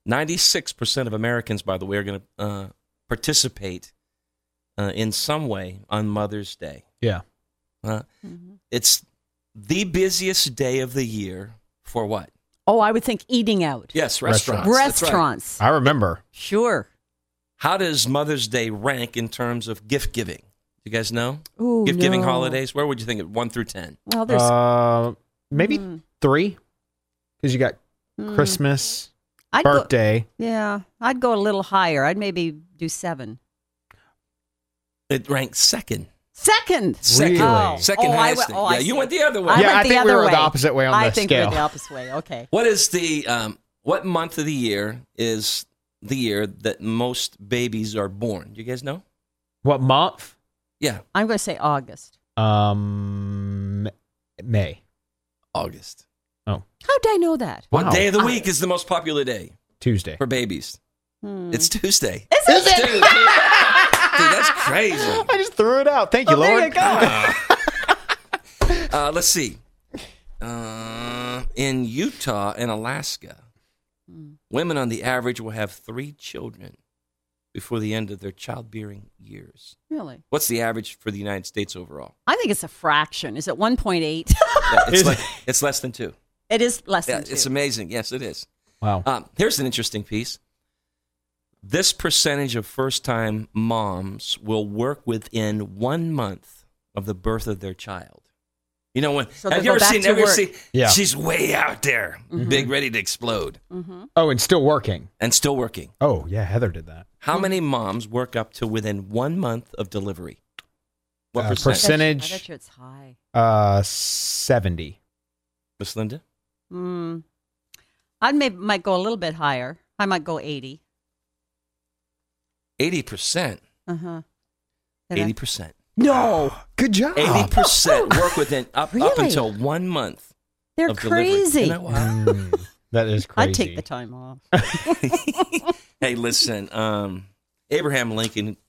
96% of Americans, by the way, are going to participate in some way on Mother's Day. Yeah. It's the busiest day of the year for what? Oh, I would think eating out. Yes, restaurants. Restaurants. I remember. Sure. How does Mother's Day rank in terms of gift giving? You guys know? Ooh, gift giving no. holidays? Where would you think it? 1 through 10? Well, there's Maybe 3, because you got Christmas, I'd birthday. I'd go a little higher. I'd maybe do 7. It ranks second. Second. Really? Oh. Second highest. I you see. went the other way. I Yeah, went I the think we other were way. the opposite way on I the think scale. we're the opposite way. Okay. What is what month of the year is the year that most babies are born? Do you guys know? What month? Yeah, I'm going to say August. May. August. Oh, How'd I know that? What Wow. day of the week is the most popular day Tuesday. for babies? It's Tuesday. Is it? Dude, that's crazy. I just threw it out. Thank you, There Lord. you go. Let's see. In Utah and Alaska, women on the average will have 3 children before the end of their childbearing years. Really? What's the average for the United States overall? I think it's a fraction. Is it 1.8? Yeah, it's less than 2. It is less Yeah, than 2. it's amazing. Yes, it is. Wow. Here's an interesting piece. This percentage of first-time moms will work within 1 month of the birth of their child. You know, So have they you go ever back seen? to Have you ever work. seen? Yeah. She's way out there, big, ready to explode, Oh, and still working. and still working. Oh, yeah, Heather did that. How many moms work up to within 1 month of delivery? What percent? percentage? I bet you it's high. 70. Miss Linda? I might go a little bit higher. I might go 80. 80%. Uh-huh. 80%. No. Good job. 80% work within up Really? until 1 month They're of delivery. crazy. Isn't that wild? That is crazy. I'd take the time off. Hey, listen. Abraham Lincoln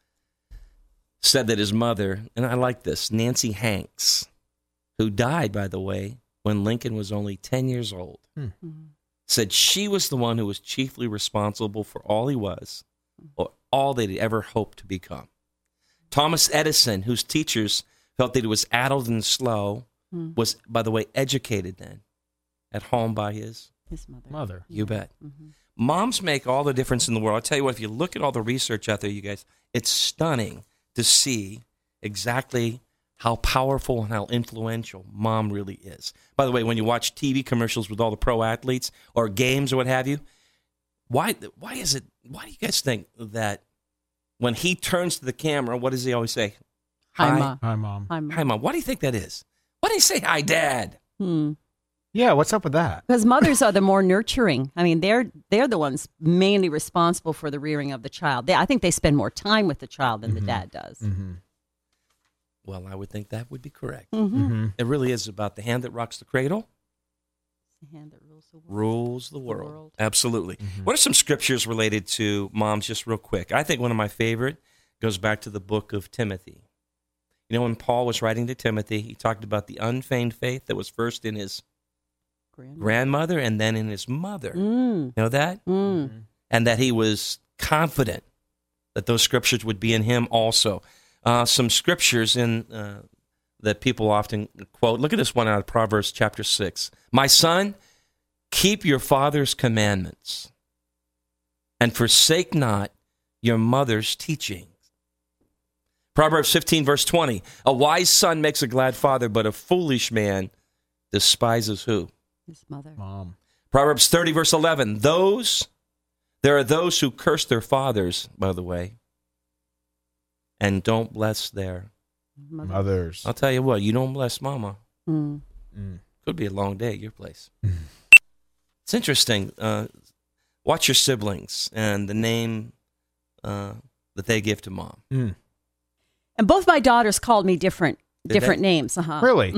said that his mother, and I like this, Nancy Hanks, who died, by the way, when Lincoln was only 10 years old, said she was the one who was chiefly responsible for all he was, or all that he ever hoped to become. Thomas Edison, whose teachers felt that he was addled and slow, was, by the way, educated then at home by his mother. You bet. Moms make all the difference in the world. I'll tell you what, if you look at all the research out there, you guys, it's stunning to see exactly how powerful and how influential mom really is. By the way, when you watch TV commercials with all the pro athletes or games or what have you, why do you guys think that when he turns to the camera, what does he always say? Hi, Ma. Hi, Mom. Hi, Ma. Hi, Mom. Why do you think that is? Why do you say hi, Dad? Yeah, what's up with that? Because mothers are the more nurturing. I mean, they're the ones mainly responsible for the rearing of the child. I think they spend more time with the child than the dad does. Well, I would think that would be correct. Mm-hmm. It really is about the hand that rocks the cradle. The hand that rules the world. Rules the world. Absolutely. What are some scriptures related to moms, just real quick? I think one of my favorite goes back to the book of Timothy. You know, when Paul was writing to Timothy, he talked about the unfeigned faith that was first in his grandmother and then in his mother. You know that? And that he was confident that those scriptures would be in him also. Some scriptures that people often quote. Look at this one out of Proverbs chapter 6. My son, keep your father's commandments and forsake not your mother's teachings. Proverbs 15, verse 20. A wise son makes a glad father, but a foolish man despises who? His mother. Mom. Proverbs 30, verse 11. There are those who curse their fathers, by the way, and don't bless their Mothers. I'll tell you what, you don't bless mama. Mm. Could be a long day at your place. It's interesting. Watch your siblings and the name that they give to mom. And both my daughters called me different Did they? names. Uh-huh. Really?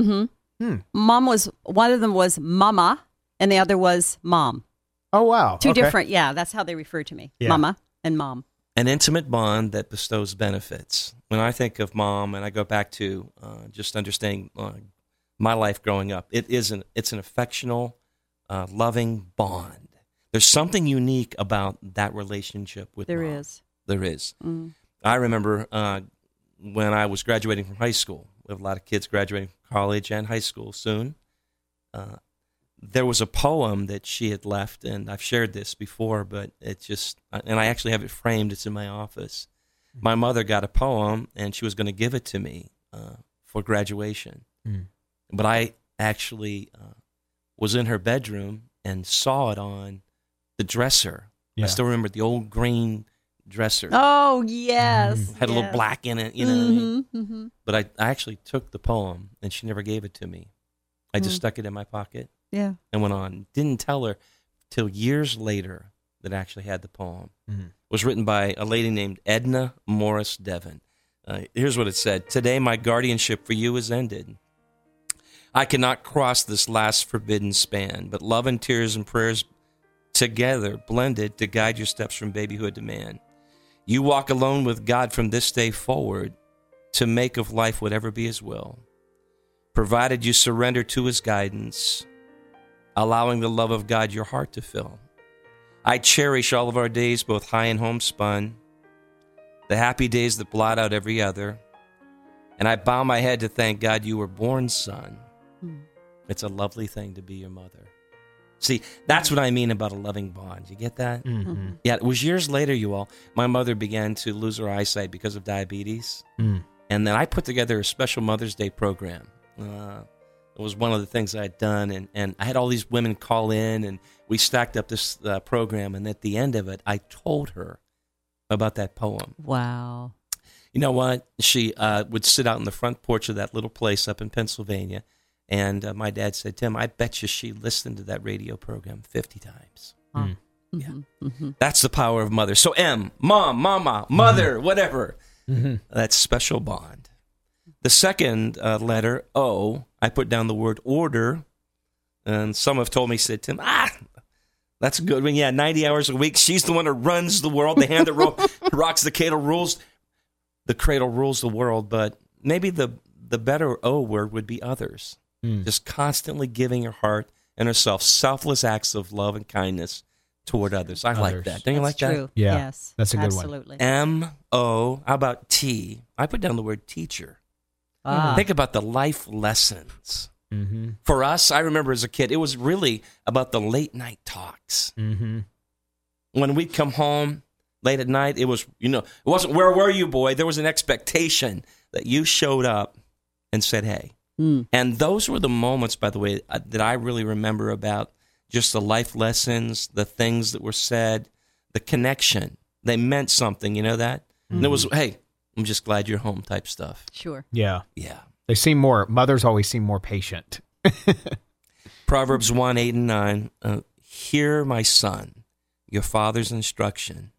One of them was Mama, and the other was Mom. Oh, wow. Two Okay. different, yeah, that's how they refer to me. Yeah. Mama and Mom. An intimate bond that bestows benefits. When I think of mom, and I go back to just understanding my life growing up, it's an affectional, loving bond There's something unique about that relationship with There mom. is. There is. Mm. I remember when I was graduating from high school. We have a lot of kids graduating from college and high school soon. There was a poem that she had left, and I've shared this before, but and I actually have it framed. It's in my office. My mother got a poem, and she was going to give it to me for graduation. But I actually was in her bedroom and saw it on the dresser. Yeah. I still remember the old green dresser. Oh, yes. Had a little yes. black in it, you know what I mean? Mm-hmm. But I actually took the poem, and she never gave it to me. I just stuck it in my pocket Yeah. and went on. Didn't tell her till years later that I actually had the poem. Mm-hmm. It was written by a lady named Edna Morris Devon. Here's what it said. Today, my guardianship for you is ended. I cannot cross this last forbidden span, but love and tears and prayers together blended to guide your steps from babyhood to man. You walk alone with God from this day forward to make of life whatever be His will, provided you surrender to His guidance, allowing the love of God your heart to fill. I cherish all of our days, both high and homespun, the happy days that blot out every other, and I bow my head to thank God you were born, son. It's a lovely thing to be your mother. See, that's what I mean about a loving bond. You get that? Mm-hmm. Yeah, it was years later, you all. My mother began to lose her eyesight because of diabetes. And then I put together a special Mother's Day program. It was one of the things I had done. And I had all these women call in, and we stacked up this program. And at the end of it, I told her about that poem. Wow. You know what? She would sit out in the front porch of that little place up in Pennsylvania. And my dad said, Tim, I bet you she listened to that radio program 50 times. Yeah. That's the power of mother. So M, mom, mama, mother, whatever. That special bond. The second letter, O, I put down the word order. And some have told me, said, Tim, that's a good one. Yeah, 90 hours a week. She's the one who runs the world. The hand that rocks the cradle rules. The cradle rules the world. But maybe the better O word would be others. Just constantly giving her heart and herself selfless acts of love and kindness toward others. I like that. Don't you like True. that? Yeah, Yes. that's a good one. Absolutely. M-O. How about T? I put down the word teacher. Think about the life lessons. For us, I remember as a kid, it was really about the late night talks. When we'd come home late at night, it was, it wasn't, where were you, boy? There was an expectation that you showed up and said, hey. And those were the moments, by the way, that I really remember about just the life lessons, the things that were said, the connection. They meant something, you know that? And it was, hey, I'm just glad you're home type stuff. Sure. Yeah. Yeah. Mothers always seem more patient. Proverbs 1, 8, and 9. Hear, my son, your father's instruction,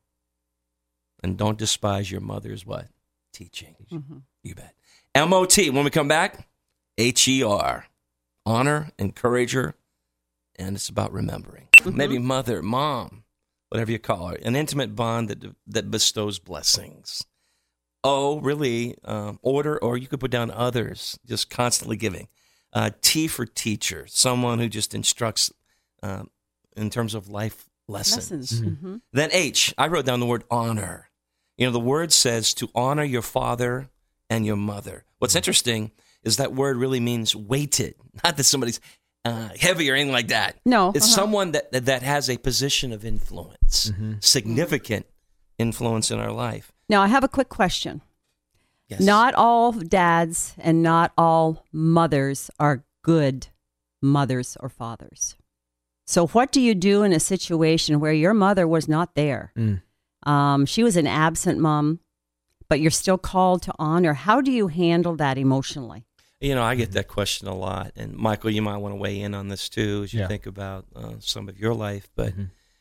and don't despise your mother's what? Teaching. You bet. M-O-T, when we come back, H-E-R, honor, encourage her, and it's about remembering. Maybe mother, mom, whatever you call her, an intimate bond that bestows blessings. O, really, order, or you could put down others, just constantly giving. T for teacher, someone who just instructs in terms of life lessons. Then H, I wrote down the word honor. The word says to honor your father and your mother. What's interesting is that word really means weighted. Not that somebody's heavy or anything like that. No. It's someone that has a position of influence, significant influence in our life. Now, I have a quick question. Yes. Not all dads and not all mothers are good mothers or fathers. So what do you do in a situation where your mother was not there? She was an absent mom, but you're still called to honor. How do you handle that emotionally? I get that question a lot. And Michael, you might want to weigh in on this too as you think about some of your life. But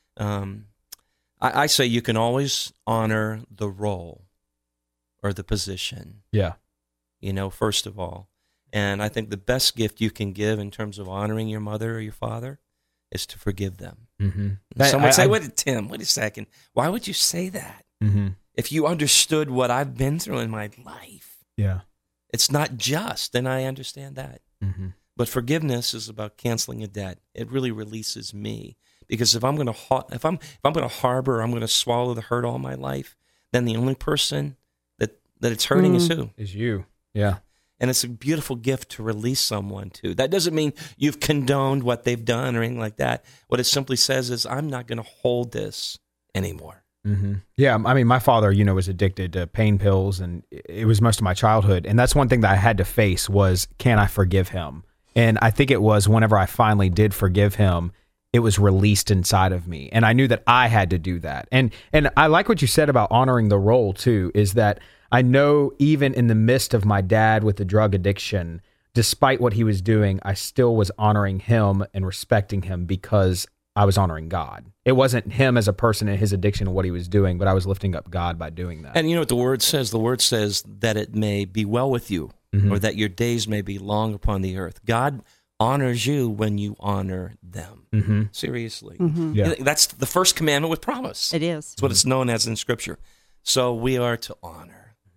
I say you can always honor the role or the position. Yeah. First of all. And I think the best gift you can give in terms of honoring your mother or your father is to forgive them. Someone would say, wait, Tim, wait a second. Why would you say that? If you understood what I've been through in my life. Yeah. It's not just, and I understand that. But forgiveness is about canceling a debt. It really releases me Because if I'm going to harbor, I'm going to swallow the hurt all my life, then the only person that it's hurting is who? Is you. Yeah. And it's a beautiful gift to release someone to. That doesn't mean you've condoned what they've done or anything like that. What it simply says is, I'm not going to hold this anymore. Mm-hmm. Yeah, I mean, my father, was addicted to pain pills, and it was most of my childhood. And that's one thing that I had to face was, can I forgive him? And I think it was whenever I finally did forgive him, it was released inside of me. And I knew that I had to do that. And I like what you said about honoring the role, too, is that I know even in the midst of my dad with the drug addiction, despite what he was doing, I still was honoring him and respecting him because I was honoring God. It wasn't him as a person and his addiction and what he was doing, but I was lifting up God by doing that. And you know what the word says? The word says that it may be well with you, or that your days may be long upon the earth. God honors you when you honor them. Seriously. Yeah. That's the first commandment with promise. It is. It's what it's known as in Scripture. So we are to honor.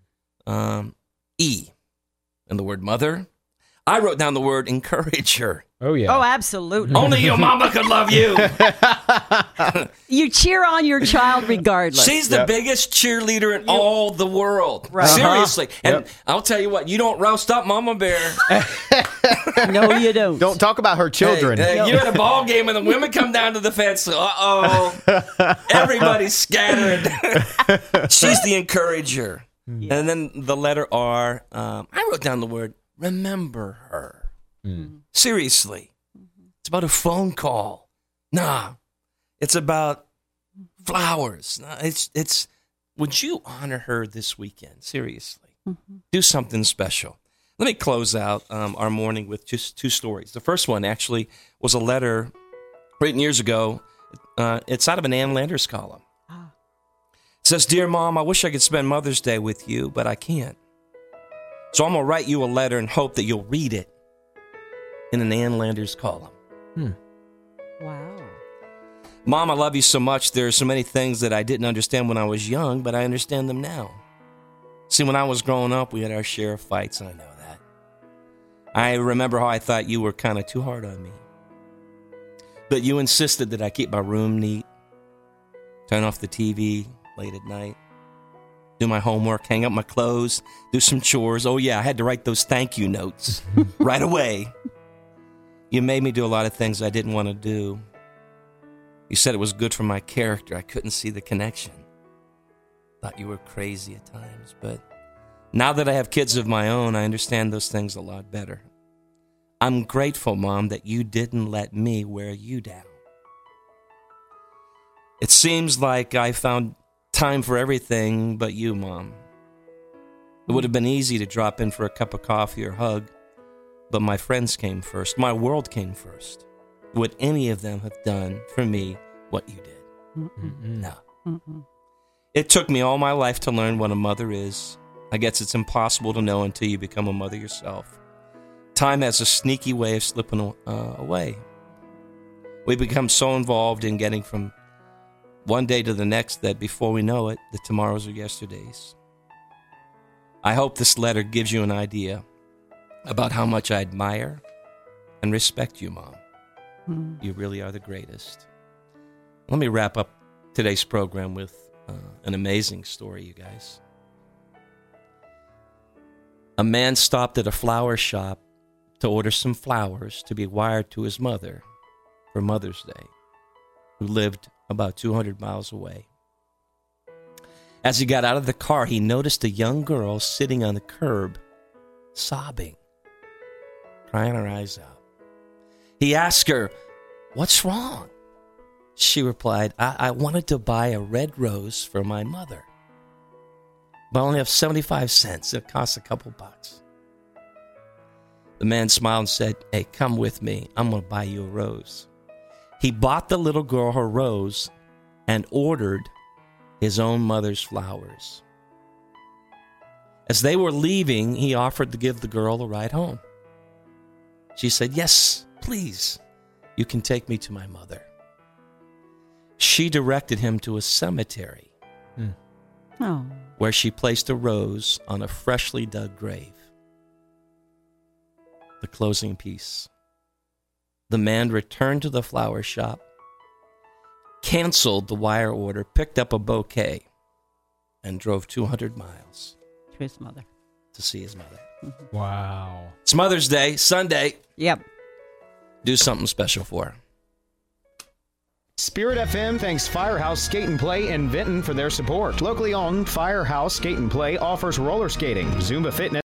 E, and the word mother. I wrote down the word encourager. Oh, yeah. Oh, absolutely. Only your mama could love you. You cheer on your child regardless. She's the biggest cheerleader in all the world. Right. Seriously. And Yep. I'll tell you what, you don't roust up Mama Bear. No, you don't. Don't talk about her children. Hey, you're at a ball game and the women come down to the fence. Uh-oh. Everybody's scattered. She's the encourager. Yeah. And then the letter R, I wrote down the word remember her. Seriously. It's about a phone call. Nah. It's about flowers. Nah, it's would you honor her this weekend? Seriously. Do something special. Let me close out our morning with just two stories. The first one actually was a letter written years ago. It's out of an Ann Landers column. It says, Dear Mom, I wish I could spend Mother's Day with you, but I can't. So I'm going to write you a letter and hope that you'll read it in an Ann Landers column. Wow. Mom, I love you so much. There are so many things that I didn't understand when I was young, but I understand them now. See, when I was growing up, we had our share of fights, and I know that. I remember how I thought you were kind of too hard on me. But you insisted that I keep my room neat, turn off the TV late at night, do my homework, hang up my clothes, do some chores. Oh, yeah, I had to write those thank you notes right away. You made me do a lot of things I didn't want to do. You said it was good for my character. I couldn't see the connection. Thought you were crazy at times, but now that I have kids of my own, I understand those things a lot better. I'm grateful, Mom, that you didn't let me wear you down. It seems like I found time for everything but you, Mom. It would have been easy to drop in for a cup of coffee or hug, but my friends came first. My world came first. Would any of them have done for me what you did? No. It took me all my life to learn what a mother is. I guess it's impossible to know until you become a mother yourself. Time has a sneaky way of slipping away. We become so involved in getting from one day to the next that before we know it, the tomorrows are yesterdays. I hope this letter gives you an idea about how much I admire and respect you, Mom. You really are the greatest. Let me wrap up today's program with an amazing story, you guys. A man stopped at a flower shop to order some flowers to be wired to his mother for Mother's Day, who lived about 200 miles away. As he got out of the car, he noticed a young girl sitting on the curb, sobbing, crying her eyes out. He asked her, "What's wrong?" She replied, I wanted to buy a red rose for my mother, but I only have 75 cents. It costs a couple bucks. The man smiled and said, "Hey, come with me. I'm going to buy you a rose." He bought the little girl her rose and ordered his own mother's flowers. As they were leaving, he offered to give the girl a ride home. She said, "Yes, please. You can take me to my mother." She directed him to a cemetery where she placed a rose on a freshly dug grave. The closing piece. The man returned to the flower shop canceled the wire order, picked up a bouquet, and drove 200 miles To his mother. to see his mother. Wow. It's Mother's Day, Sunday. Yep. Do something special for her. Spirit FM thanks Firehouse Skate and Play in Vinton for their support. Locally owned Firehouse Skate and Play offers roller skating, Zumba fitness,